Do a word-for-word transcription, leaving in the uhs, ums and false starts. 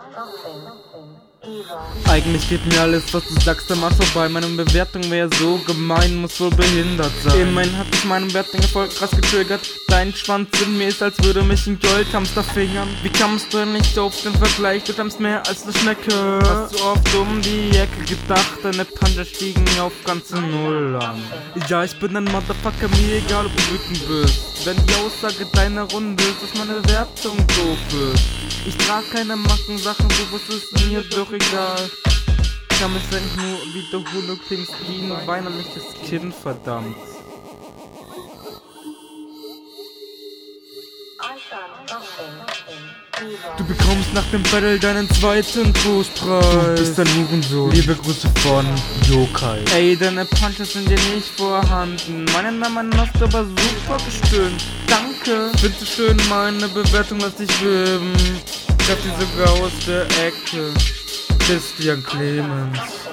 Eigentlich geht mir alles, was du sagst, am Arsch vorbei. Meine Bewertung wäre so gemein, muss wohl behindert sein. Immerhin hat mich meine Bewertung voll krass getriggert. Dein Schwanz in mir ist, als würde mich ein Goldhamster fingern. Wie kamst du nicht auf den Vergleich? Du kamst mehr als eine Schnecke. Hast du oft um die Ecke gedacht, deine Puncher stiegen auf ganze Null an. Ja, ich bin ein Motherfucker, mir egal, ob du wütend bist. Wenn die Aussage deiner Runde ist, dass meine Bewertung doof ist. Ich trag keine Mackensachen, sowas ist mir doch egal. Ich kann mich, wenn ich nur wiederhole, klingst wie ein weinerliches Kind, verdammt. Du bekommst nach dem Battle deinen zweiten Trostpreis. Du bist ein Hurensohn. Liebe Grüße von Yokai. Ey, deine Punches sind ja nicht vorhanden. Meine Namen hast du aber super gestöhnt. Danke. Findest du schön, meine Bewertung lass dich wirben. Ich hab die sogar aus der Ecke. Christian Clemens.